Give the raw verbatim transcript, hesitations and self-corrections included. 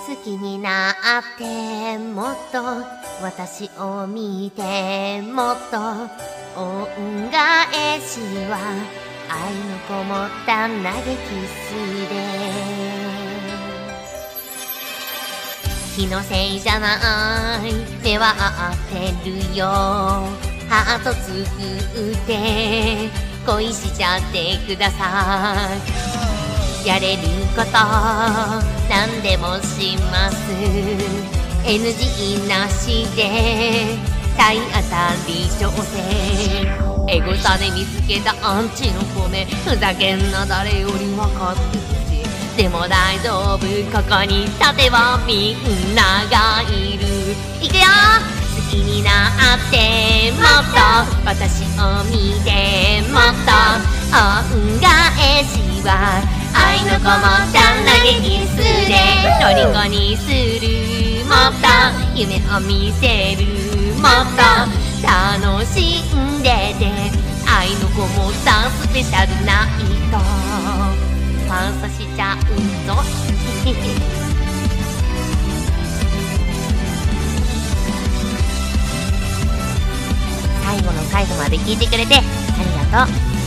好きになってもっと私を見てもっと恩返しは愛のこもった投げキスで気のせいじゃない目は合ってるよハート作って恋しちゃってくださいやれること何でもします エヌジー なしで体当たり挑戦エゴサで見つけたアンチの米ふざけんな誰より分かってほしいでも大丈夫ここに盾はみんながいるいくよ好きになってもっと私を見てもっと恩返しは愛のこもった投げキスで虜にするもっと夢を見せるもっと楽しんでて愛のこもったスペシャルナイトファンサしちゃうぞ最後の最後まで聞いてくれてありがとう